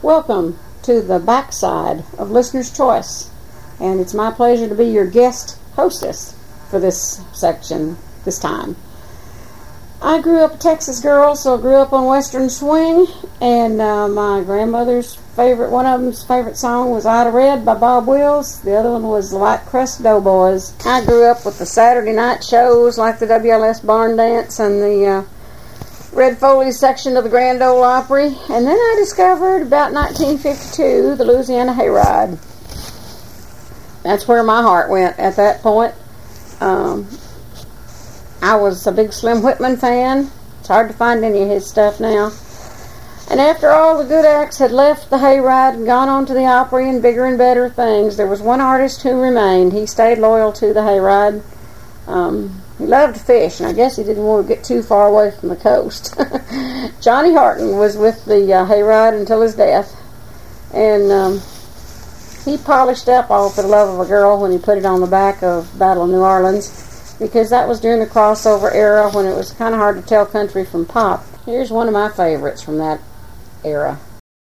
Welcome to the backside of Listener's Choice, and it's my pleasure to be your guest hostess for this section this time. I grew up a Texas girl, so I grew up on Western Swing, and my grandmother's one of them's favorite song was Ida Red by Bob Wills. The other one was The White Crust Doughboys. I grew up with the Saturday night shows like the WLS Barn Dance and the Red Foley's section of the Grand Ole Opry, and then I discovered about 1952 the Louisiana Hayride. That's where my heart went at that point. I was a big Slim Whitman fan. It's hard to find any of his stuff now. And after all the good acts had left the Hayride and gone on to the Opry and bigger and better things, there was one artist who remained. He stayed loyal to the Hayride. He loved to fish, and I guess he didn't want to get too far away from the coast. Johnny Harton was with the Hayride until his death, and he polished up All for the Love of a Girl when he put it on the back of Battle of New Orleans, because that was during the crossover era when it was kind of hard to tell country from pop. Here's one of my favorites from that era.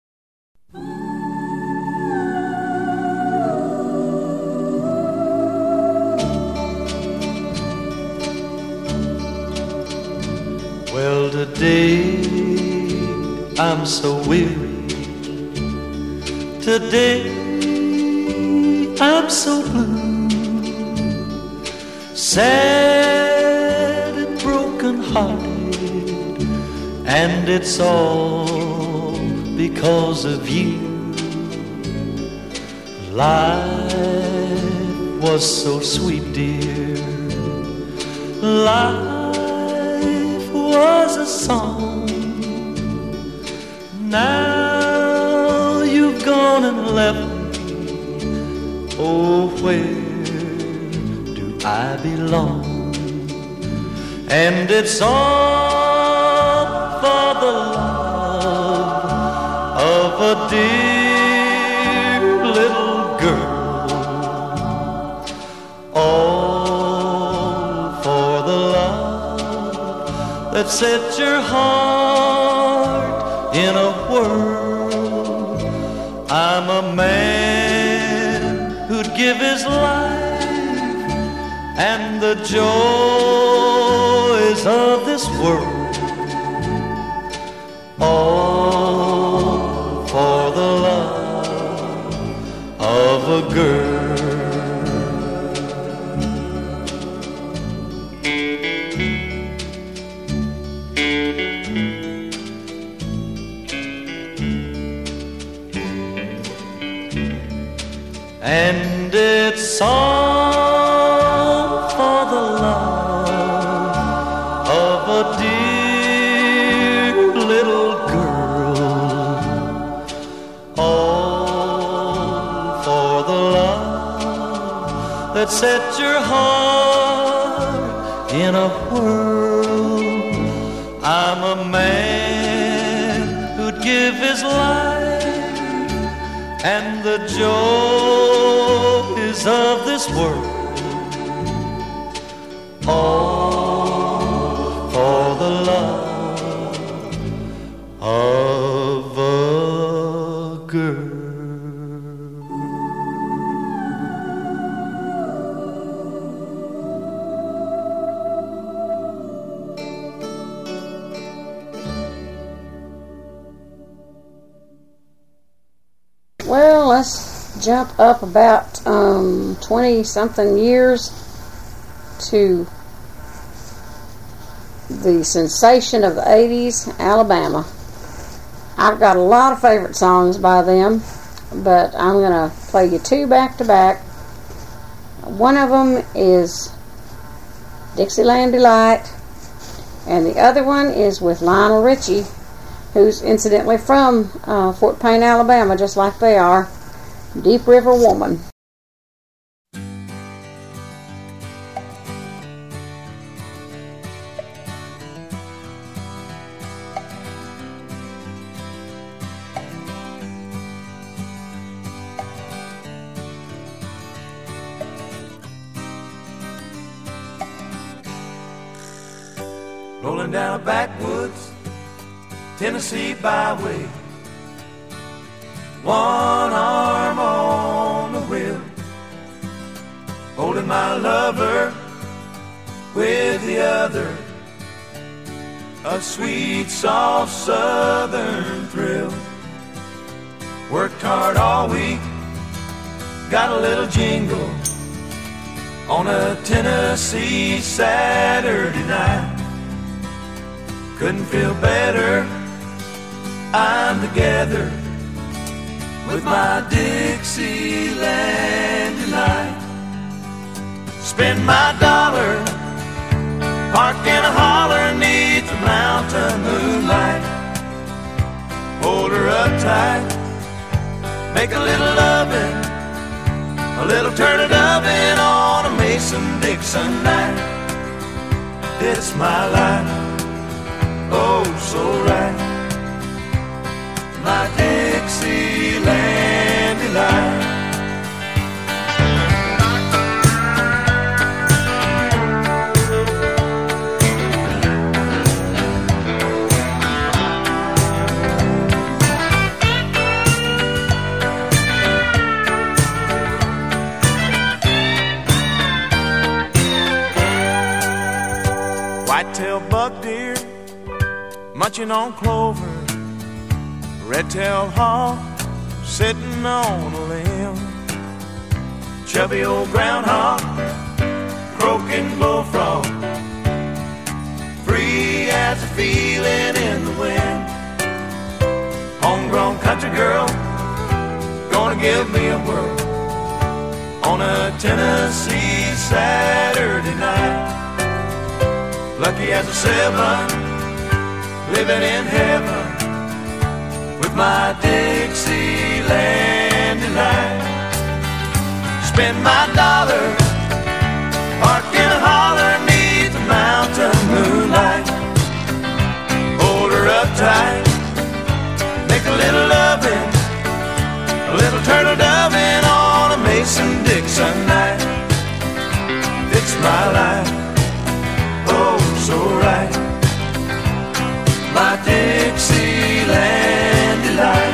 Well, today I'm so weary. Today I'm so blue, sad and broken hearted, and it's all because of you. Life was so sweet, dear. Life was a song. Now you've gone and left me. Oh, where do I belong? And it's all for the love of a dear little girl. All for the love that set your heart in a whirl. I'm a man who'd give his life and the joys of this world, all for the love of a girl. And it's all for the love of a dear little girl, all for the love that set your heart in a whirl. I'm a man who'd give his life and the joys of this world, all for the love of a girl. Well, let's jump up about 20-something years to the sensation of the 80s, Alabama. I've got a lot of favorite songs by them, but I'm going to play you two back to back. One of them is Dixieland Delight, and the other one is with Lionel Richie, who's incidentally from Fort Payne, Alabama, just like they are. Deep River Woman. Rolling down a backwoods Tennessee byway, one arm on the wheel, holding my lover with the other. A sweet, soft southern thrill. Worked hard all week, got a little jingle on a Tennessee Saturday night. Couldn't feel better, I'm together with my Dixieland delight. Spend my dollar, park in a holler neath the mountain moonlight. Hold her up tight, make a little loving, a little turtle doving on a Mason-Dixon night. It's my life, oh so right, my Dixieland delight. White-tailed buck deer munching on clover, red-tailed hawk sitting on a limb, chubby old groundhog croaking bullfrog, free as a feeling in the wind. Homegrown country girl gonna give me a whirl on a Tennessee Saturday night. Lucky as a seven, living in heaven with my Dixieland delight. Spend my dollar, park in a holler neath the mountain moonlight. Hold her up tight, make a little loving, a little turtle doving on a Mason-Dixon night. It's my life, oh so right, my Dixieland delight.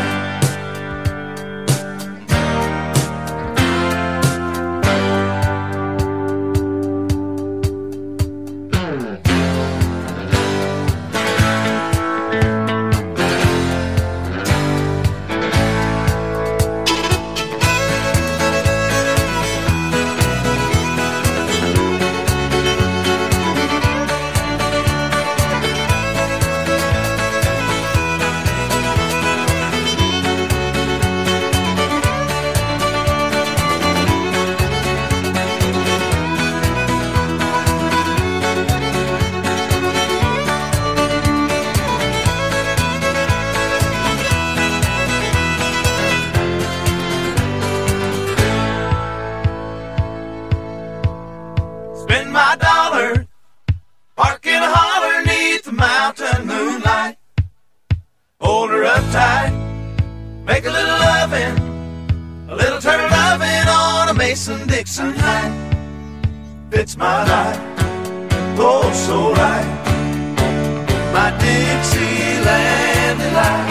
Spend my dollar, park in a holler neath the mountain moonlight. Hold her up tight, make a little loving, a little turtle loving on a Mason-Dixon night. Fits my life, oh so right, my Dixieland delight.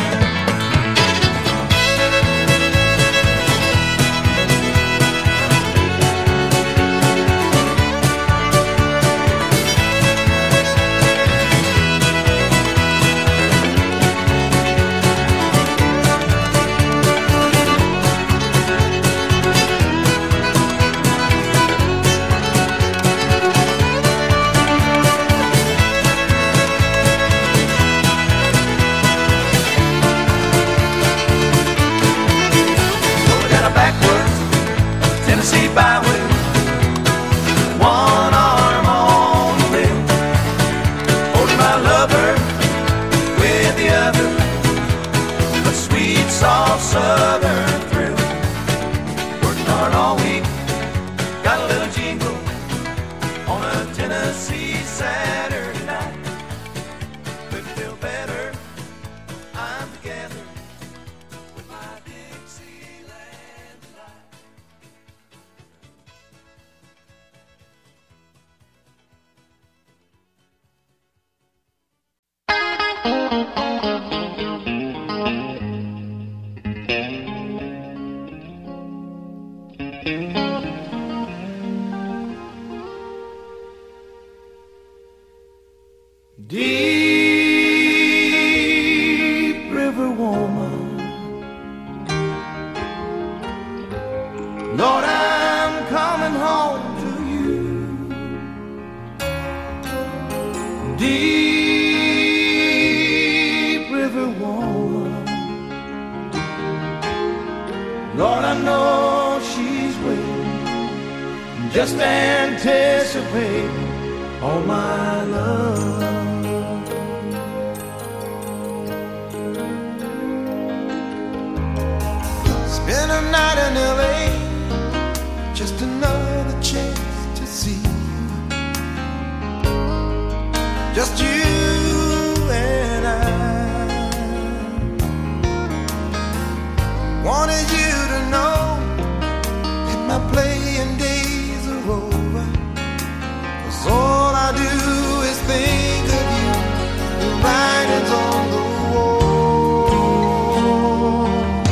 Tennessee byway, one arm on the wheel, holding my lover with the other, a sweet, soft southern thrill. Working hard all week, got a little jingle on a Tennessee Saturday night. Couldn't feel better, I'm together with my Dixieland delight. Deep River woman, Lord, I'm coming home to you. Deep River woman, Lord, I know she's waiting, just anticipate all my love. Spend a night in LA, just another chance to see you. Just you and I. Wanted you to know that my playing days are over, 'cause all I do is think of you, the writings on the wall.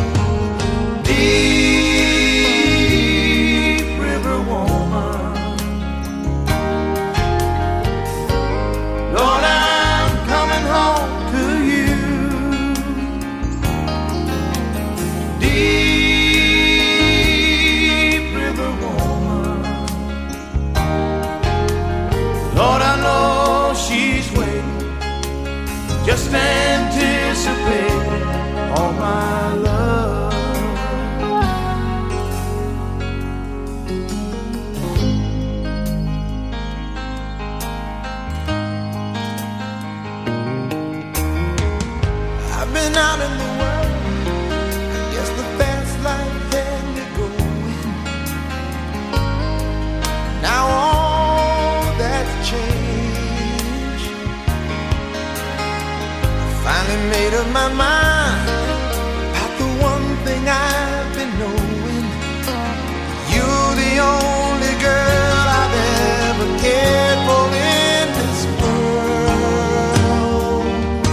Deep River woman, Lord, I'm coming home to you. Deep River woman, Lord, I know she's waiting, just anticipate all my love. I've been out in the world, I guess the fast life had me going. Now all that's changed. I finally made up my mind about the one thing I've been knowing. You're the only girl I've ever cared for in this world.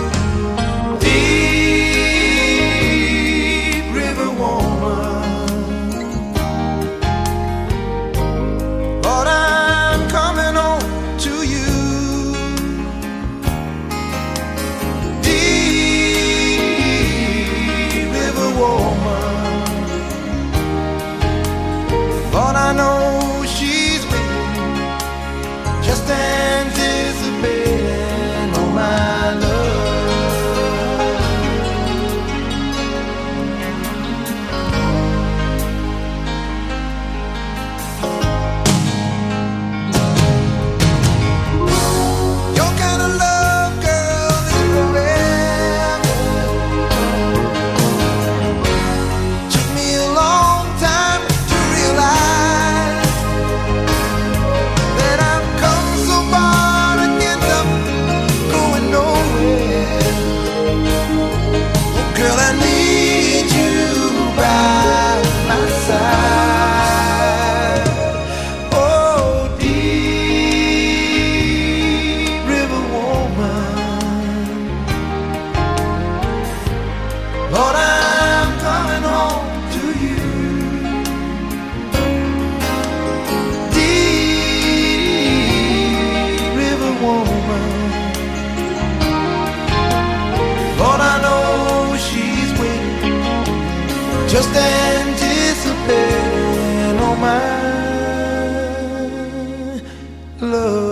Deep River woman, Lord, I'm coming home to you. Deep River woman, Lord, I know she's waiting, just anticipating all my love. Your kind of love, girl, is forever. Took me a long time to realize that I've come so far to end up going nowhere. Oh, girl, I need you by my side. Oh, Deep River woman, Lord, I'm coming home to you. Deep River woman, Lord, I know she's waiting, just anticipating all my love.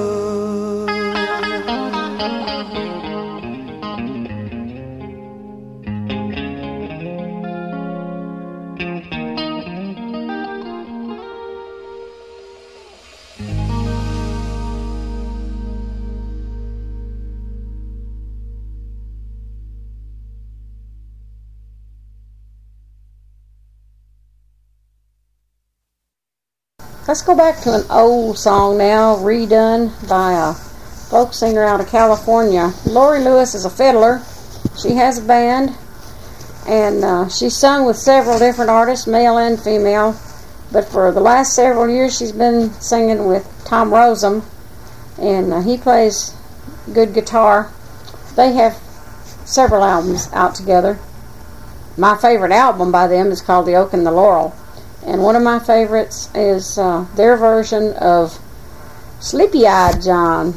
Let's go back to an old song now, redone by a folk singer out of California. Lori Lewis is a fiddler. She has a band, and she's sung with several different artists, male and female. But for the last several years, she's been singing with Tom Rosem, and he plays good guitar. They have several albums out together. My favorite album by them is called The Oak and the Laurel. And one of my favorites is their version of Sleepy-Eyed John.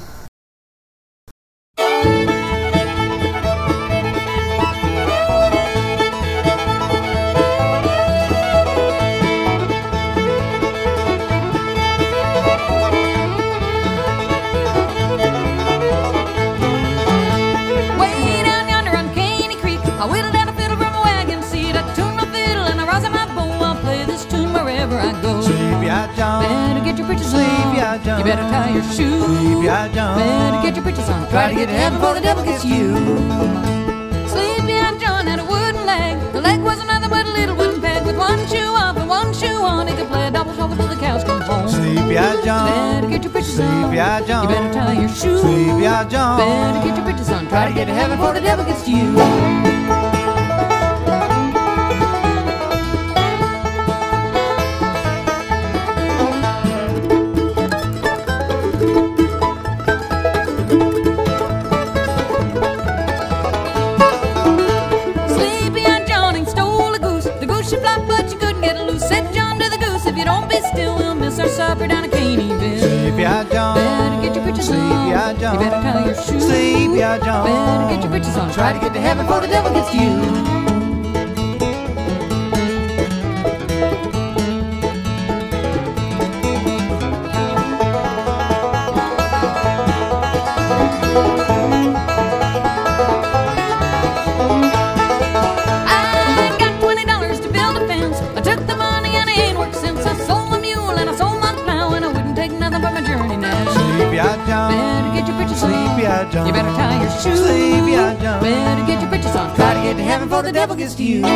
Better get your britches on. You better tie your shoes. Better get your britches on. Try to get to heaven before the devil gets you. Sleepy-Eyed John had a wooden leg. The leg wasn't nothing but a little wooden peg. With one shoe off and one shoe on, he could play a double shuffle till the cows come home. Sleepy-Eyed John. Better get your britches on. Sleepy-Eyed John. You better tie your shoes. Sleepy-Eyed John. Better get your britches on. Try to get to heaven before the devil gets you. Sleepy-Eyed John. Better get your britches on. Sleepy-Eyed John. You better tie your shoes. Sleepy-Eyed John. Better get your britches on. Try to get to heaven before the devil gets you. Sleepy-Eyed John. You better tie your shoes. Sleepy-Eyed John. Better get your britches on. Try to get to heaven before the devil gets to you.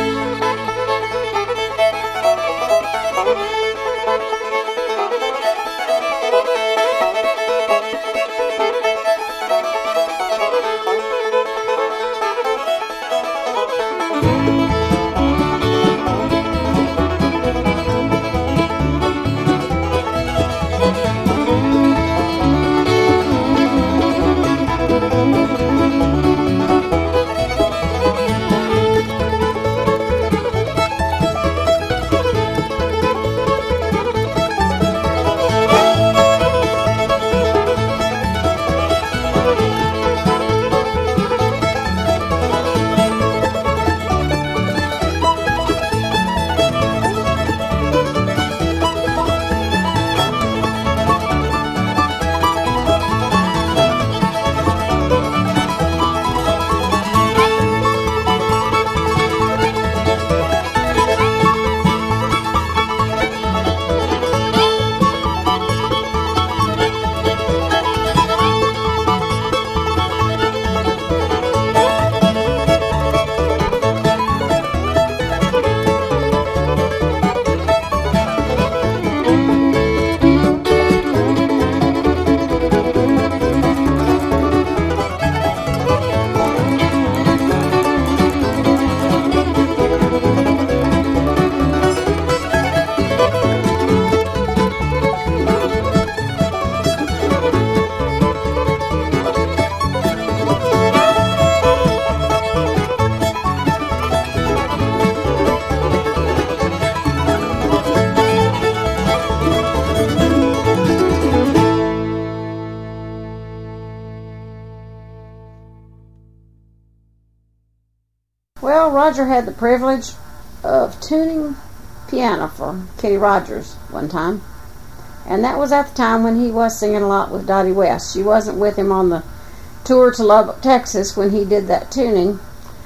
Well, Roger had the privilege of tuning piano for Kenny Rogers one time. And that was at the time when he was singing a lot with Dottie West. She wasn't with him on the tour to Lubbock, Texas when he did that tuning.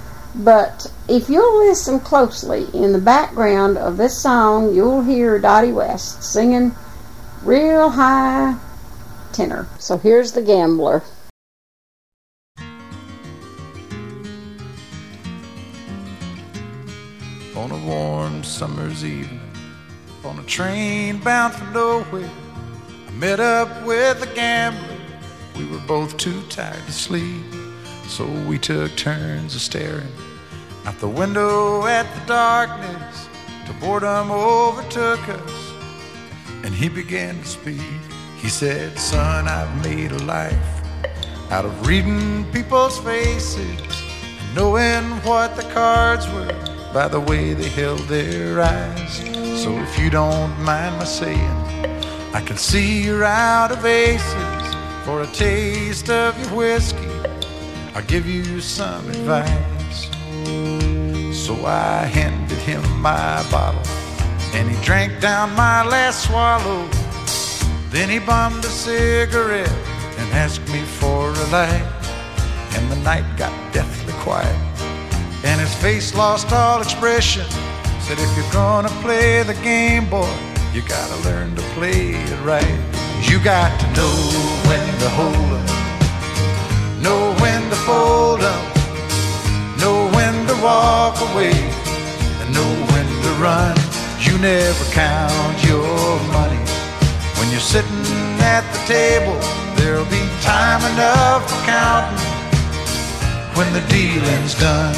But if you'll listen closely, in the background of this song, you'll hear Dottie West singing real high tenor. So here's The Gambler. On a warm summer's evening, on a train bound for nowhere, I met up with a gambler. We were both too tired to sleep, so we took turns of staring out the window at the darkness till boredom overtook us, and he began to speak. He said, "Son, I've made a life out of reading people's faces and knowing what the cards were by the way they held their eyes. So if you don't mind my saying, I can see you're out of aces. For a taste of your whiskey, I'll give you some advice. So I handed him my bottle, and he drank down my last swallow. Then he bummed a cigarette and asked me for a light. And the night got deathly quiet, and his face lost all expression. Said, if you're gonna play the game, boy, you gotta learn to play it right. You got to know when to hold 'em, know when to fold 'em, know when to walk away, and know when to run. You never count your money when you're sitting at the table. There'll be time enough for counting when the dealing's done.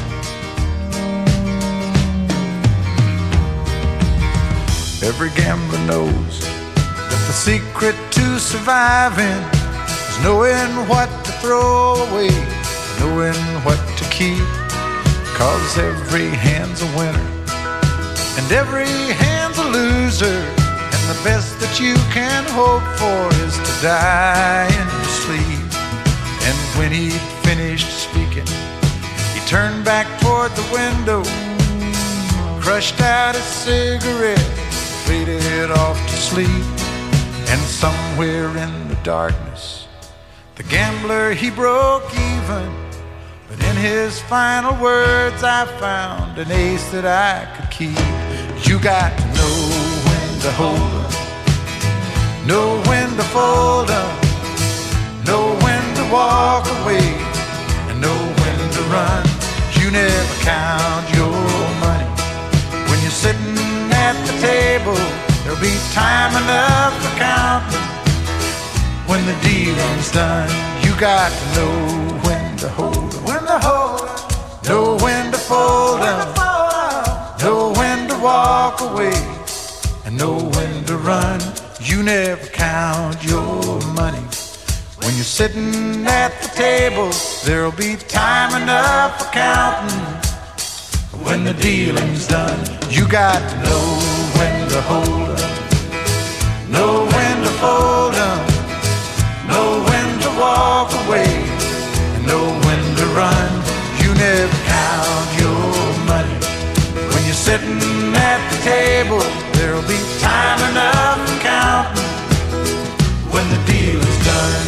Every gambler knows that the secret to surviving is knowing what to throw away, knowing what to keep. 'Cause every hand's a winner and every hand's a loser, and the best that you can hope for is to die in your sleep. And when he'd finished speaking, he turned back toward the window, crushed out his cigarette, faded off to sleep. And somewhere in the darkness, the gambler, he broke even. But in his final words, I found an ace that I could keep. You got to know when to hold 'em, know when to fold 'em, know when to walk away, and know when to run. You never count your money when you're sitting at the table. There'll be time enough for counting when the dealing's done. You got to know when to hold 'em, when to hold 'em, know when to fold 'em, know when to walk away, and know when to run. You never count your money when you're sitting at the table. There'll be time enough for counting when the dealing's done. You got to know when to hold 'em, know when to fold 'em, know when to walk away, and know when to run. You never count your money when you're sitting at the table. There'll be time enough for counting when the deal is done.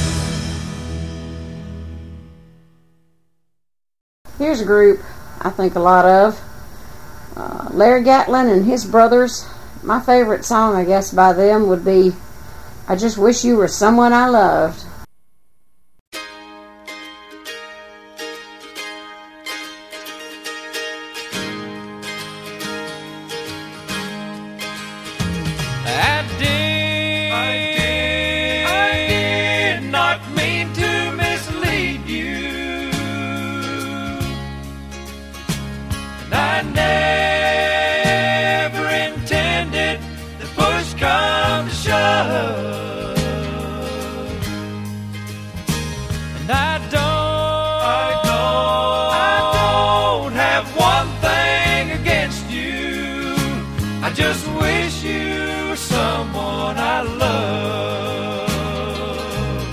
Here's a group I think a lot of. Larry Gatlin and his brothers. My favorite song, I guess, by them would be I Just Wish You Were Someone I Loved. I did not mean to mislead you, and I never intended the push come to shove, and I don't have one thing against you. I just wish you were someone I love.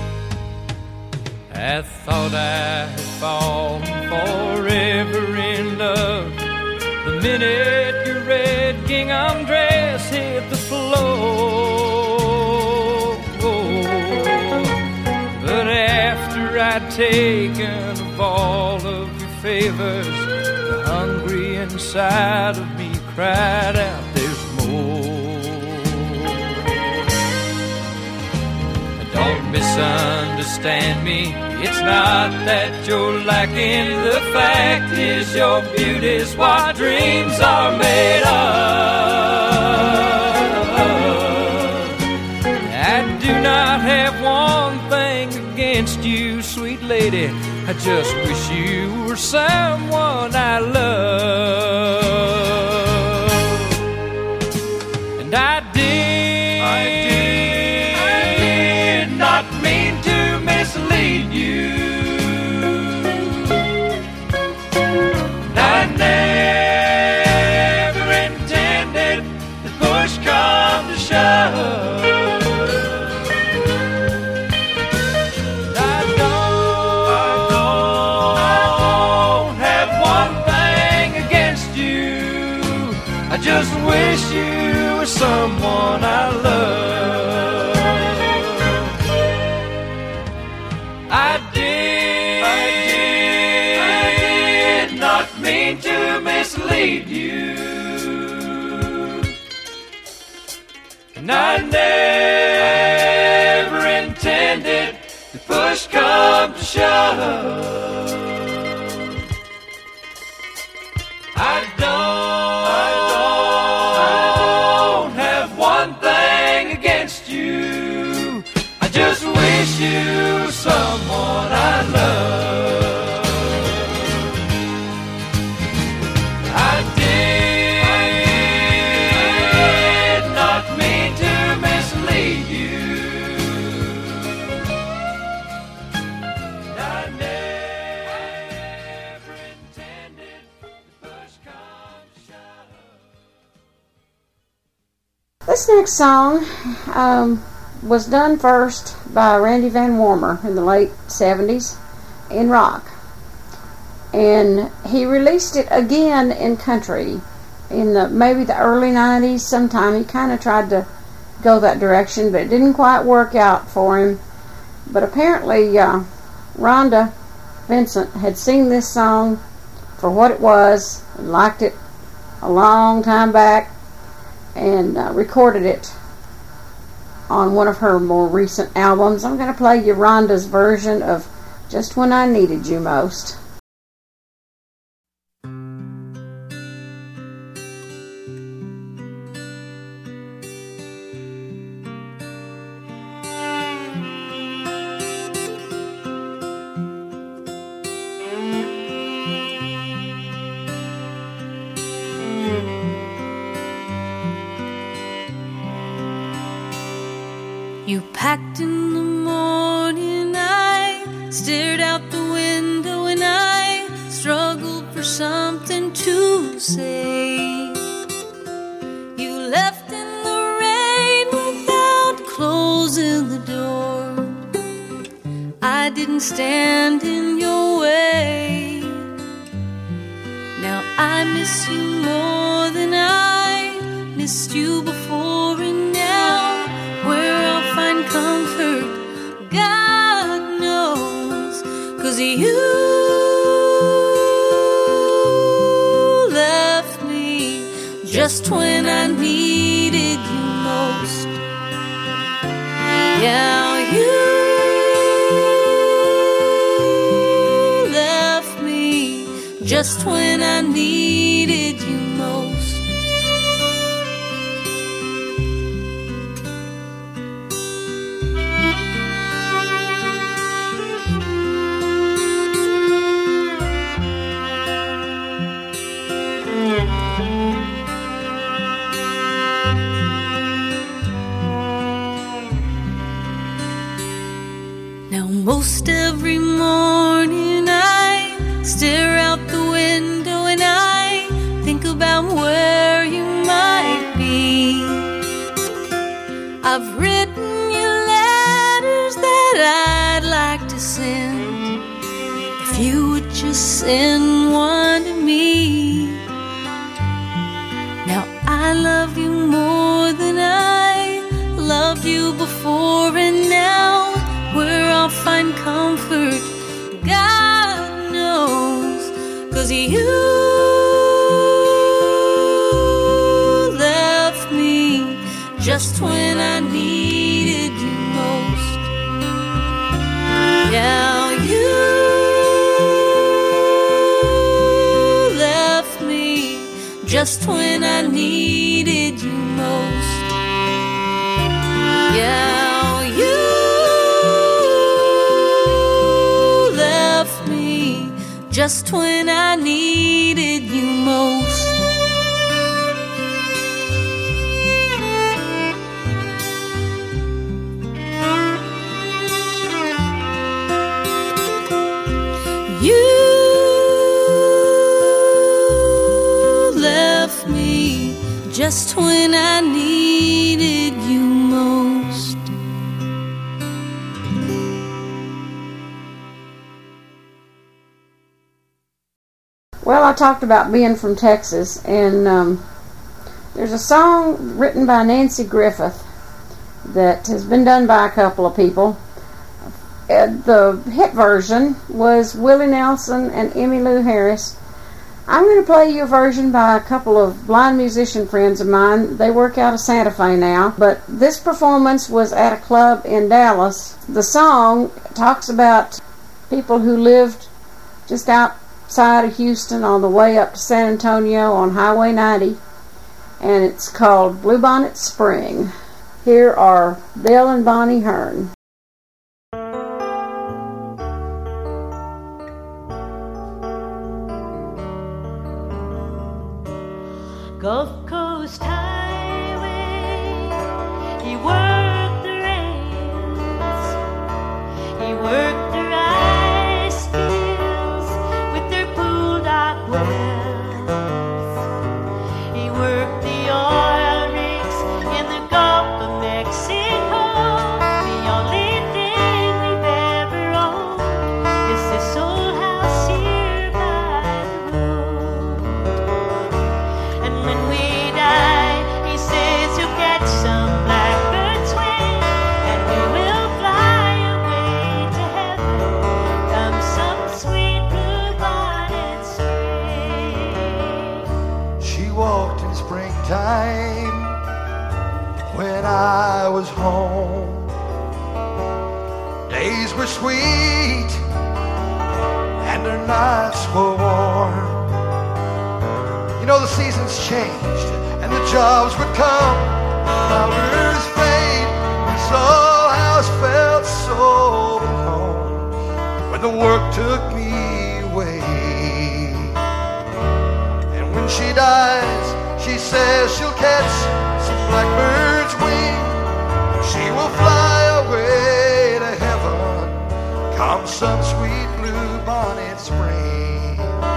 I thought I had fallen forever in love the minute your red gingham dress hit the floor. But after I'd taken of all of your favors, the hungry inside of me cried out, there's more. Don't misunderstand me, it's not that you're lacking. The fact is your beauty's what dreams are made of. I do not have one thing against you, sweet lady. I just wish you were someone I love. And I did not mean to mislead you. I never I just wish you were someone I love. I did not mean to mislead you, and I never intended to push come to shove. I don't have one thing against you. I just wish you were someone I love. I did not mean to mislead you. I never intended to push come to shove. This next song was done first by Randy Van Warmer in the late 70s in rock. And he released it again in country in maybe the early 90s sometime. He kind of tried to go that direction, but it didn't quite work out for him. But apparently Rhonda Vincent had seen this song for what it was and liked it a long time back, and recorded it on one of her more recent albums. I'm going to play you Rhonda's version of Just When I Needed You Most. You packed in the morning, I stared out the window and I struggled for something to say. You left in the rain without closing the door. I didn't stand in your way. Now I miss you more than I missed you before, and now where I'll find comfort, God knows, 'cause you left me just when I needed you most. Yeah, you left me just when I needed you most. Most every morning I stare out the window and I think about where you might be. I've written you letters that I'd like to send, if you would just send one to me. Now I love you more than I loved you before, and now where I'll find comfort, God knows, 'cause you left me just when I needed you most. Yeah, you left me just when I needed you most. Yeah, just when I needed you most. You left me just when I needed you most. Well, I talked about being from Texas, and There's a song written by Nancy Griffith that has been done by a couple of people. The hit version was Willie Nelson and Emmylou Harris. I'm going to play you a version by a couple of blind musician friends of mine. They work out of Santa Fe now, but this performance was at a club in Dallas. The song talks about people who lived just outside of Houston on the way up to San Antonio on Highway 90, and it's called Bluebonnet Spring. Here are Bill and Bonnie Hearn. Gulf Coast Highway, he worked the rails, he worked the rice fields with their pool dock wells, he worked the oil rigs in the Gulf of Mexico. The only thing we've ever owned is this old house here by the road. And when we die, he says he'll catch some blackbird's wing, and we will fly away to heaven come some sweet blue-bonnet spring. She walked in springtime when I was home. Days were sweet and her nights were warm. You know, the seasons changed and the jobs would come, flowers fade, and Soul House felt so at home when the work took me away. And when she dies, she says she'll catch some blackbird's wing. She will fly away to heaven come some sweet blue-bonnet spring.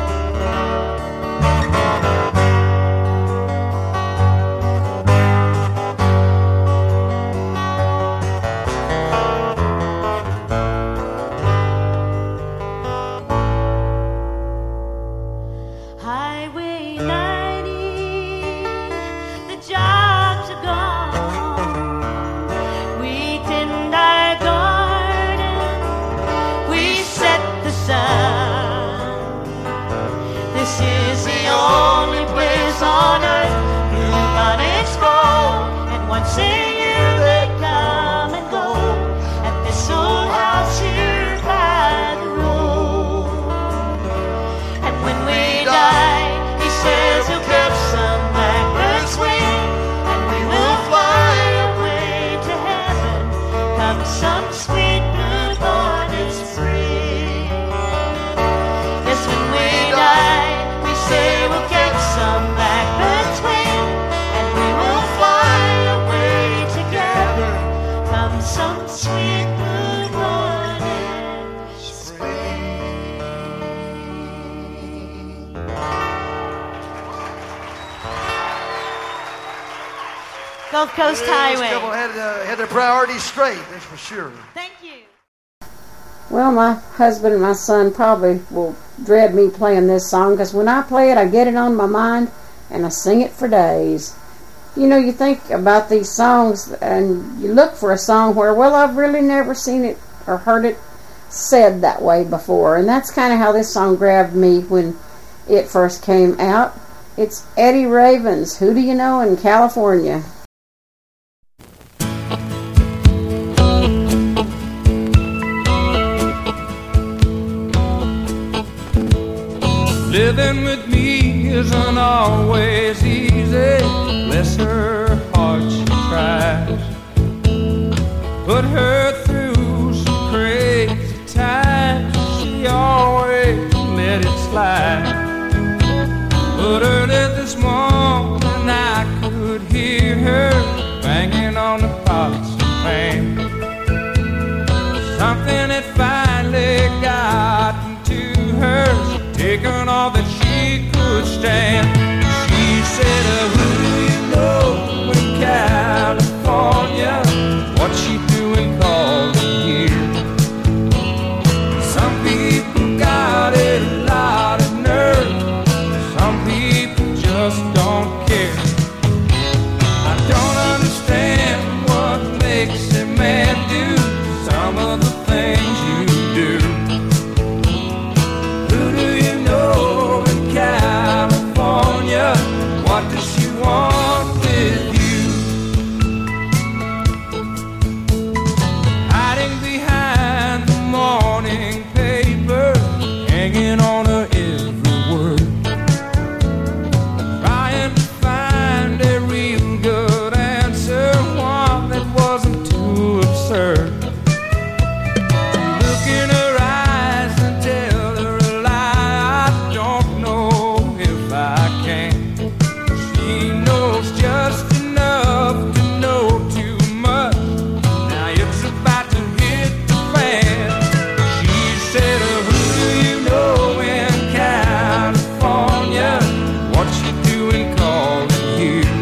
Highway 90, the jobs are gone. We tend our garden, we set the sun. This is the only place on earth bluebonnets grow, and once a year they come and go at this old house here by the road. And when we die, he says he'll catch some blackbird's wing, and we will fly away to heaven come some sweet blue-bonnet spring. Yes, when we die, we say we'll catch some blackbird's wing, and we will fly away together come some sweet blue-bonnet spring. Gulf Coast This Highway. couple had their priorities straight, that's for sure. Thank you. Well, my husband and my son probably will dread me playing this song, because when I play it, I get it on my mind and I sing it for days. You know, you think about these songs and you look for a song where, well, I've really never seen it or heard it said that way before. And that's kind of how this song grabbed me when it first came out. It's Eddie Raven's Who Do You Know in California. Living with me isn't always easy. Bless her heart, she tries. Put her through some crazy times. She always let it slide. But early this morning I could hear her banging on the pots pan. Something had finally gotten to her, taken all that she could stand. She said, who do you know in California? What's she doing calling here? Some people got a lot of nerve, some people just don't care. don't understand what makes a man do some of the things you do. Who do you know in California? What does she want with you? Hiding behind the morning paper, hanging on her every word, trying to find a real good answer, one that wasn't too absurd. Look in her eyes and tell her a lie. I don't know if I can. She knows just enough to know too much. Now it's about to hit the fan. She said, who do you know in California? What you doing calling here?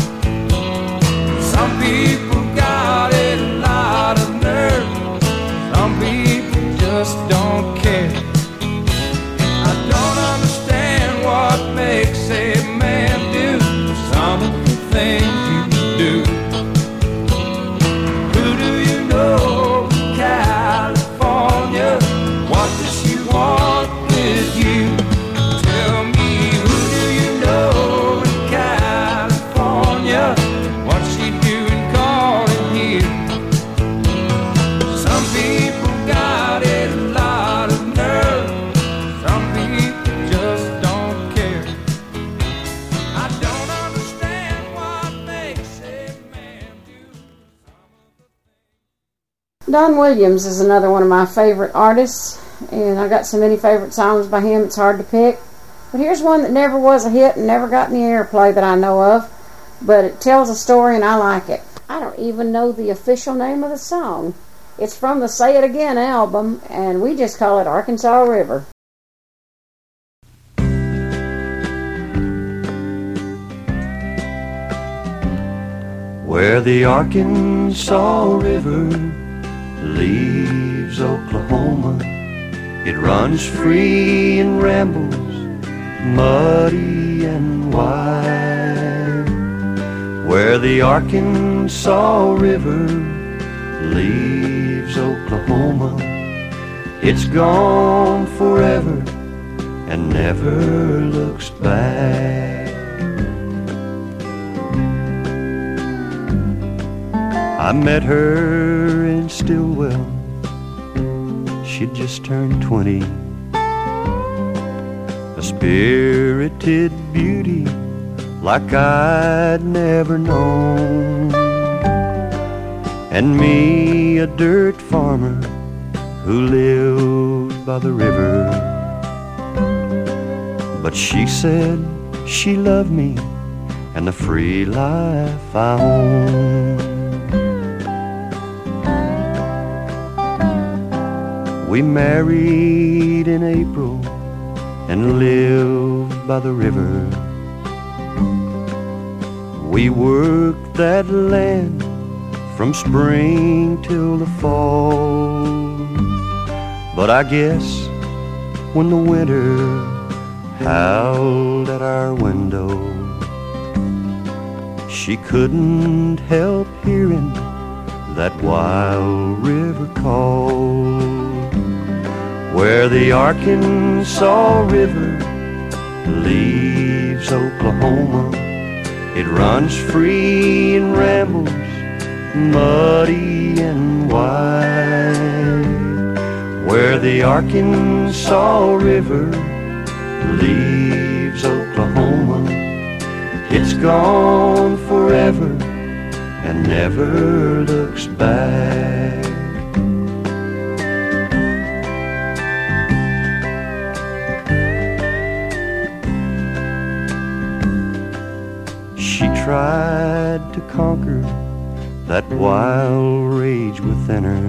Some people got a lot of nerve. Some people just don't care. I don't understand what makes a man do some of the things you do. Who do you know in California? What does she want with you? Tell me, who do you know in California? What's she doing calling here? Some people got a lot of nerve. Some people just don't care. I don't understand what makes a man do some of the things. Don Williams is another one of my favorite artists, and I got so many favorite songs by him it's hard to pick. But here's one that never was a hit and never got any airplay that I know of, but it tells a story and I like it. I don't even know the official name of the song. It's from the Say It Again album, and we just call it Arkansas River. Where the Arkansas River leaves Oklahoma, it runs free and rambles, muddy and wide. Where the Arkansas River leaves Oklahoma, it's gone forever and never looks back. I met her in Stillwell, she'd just turned 20, a spirited beauty like I'd never known, and me a dirt farmer who lived by the river. But she said she loved me and the free life I own. We married in April and lived by the river. We worked that land from spring till the fall. But I guess when the winter howled at our window, she couldn't help hearing that wild river call. Where the Arkansas River leaves Oklahoma, it runs free and rambles, muddy and wide. Where the Arkansas River leaves Oklahoma, it's gone forever and never looks back. She tried to conquer that wild rage within her,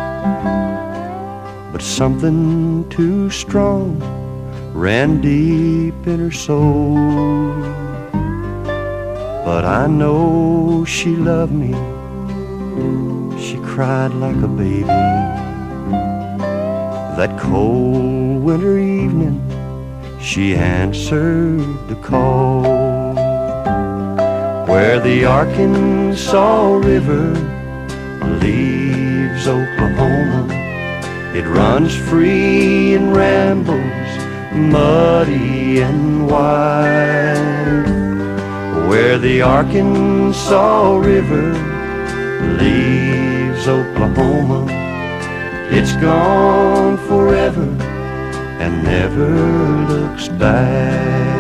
but something too strong ran deep in her soul. But I know she loved me, she cried like a baby. That cold winter evening, she answered the call. where the Arkansas River leaves Oklahoma. It runs free and rambles muddy and wide, where the Arkansas River leaves Oklahoma. It's gone forever and never looks back.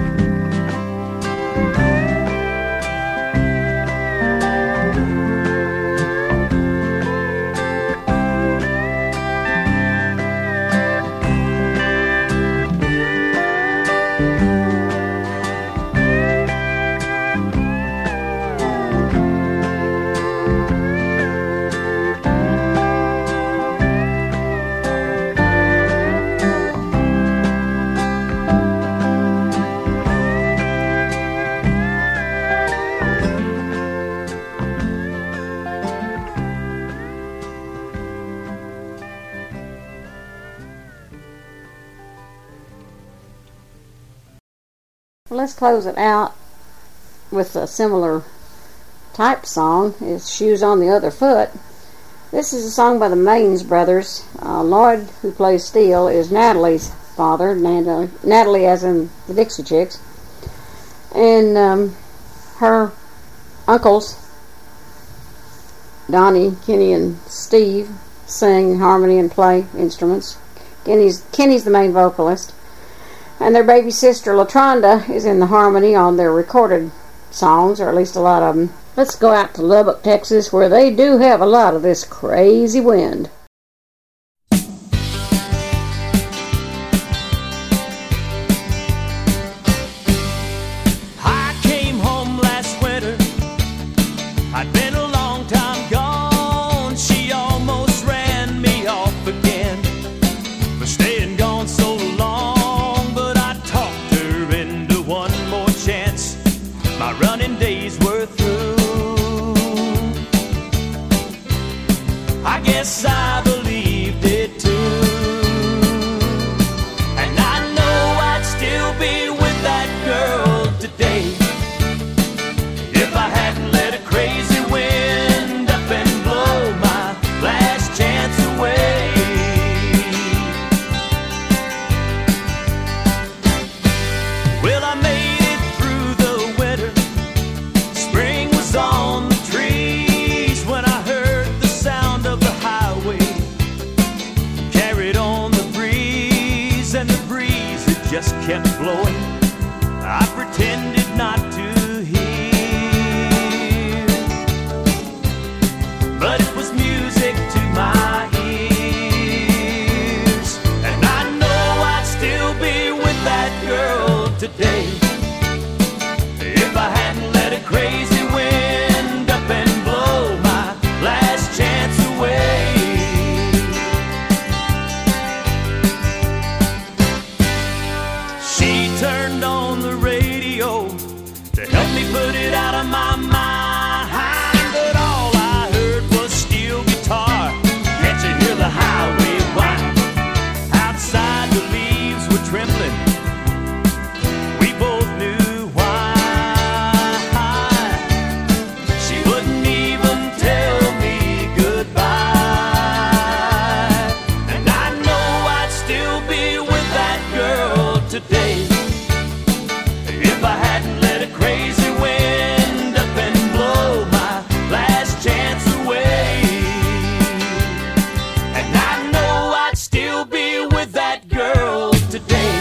Let's close it out with a similar type song. It's Shoes on the Other Foot. This is a song by the Maines brothers. Lloyd, who plays steel, is Natalie's father. Natalie as in the Dixie Chicks. And her uncles, Donnie, Kenny, and Steve, sing harmony and play instruments. Kenny's the main vocalist. And their baby sister, LaTronda, is in the harmony on their recorded songs, or at least a lot of them. Let's go out to Lubbock, Texas, where they do have a lot of this crazy wind. I came home last winter. I'd been a long time gone. She almost ran me off again for staying gone so long. My running days were through. I guess I believed it too. And I know I'd still be with that girl today if I hadn't let a crazy wind up and blow my last chance away. Well, I made it through the winter. Spring was on the trees when I heard the sound of the highway carried on the breeze, and the breeze, it just kept blowing. I pretended not to hear, but it was music to my ears. And I know I'd still be with that girl today if I hadn't let a crazy wind up and blow my last chance away. She turned on the radio to help me put it out of my mind, but all I heard was steel guitar. Can't you hear the highway whine? Outside the leaves were trembling. We both knew why. She wouldn't even tell me goodbye. And I know I'd still be with that girl today if I hadn't let a crazy wind up and blow my last chance away. And I know I'd still be with that girl today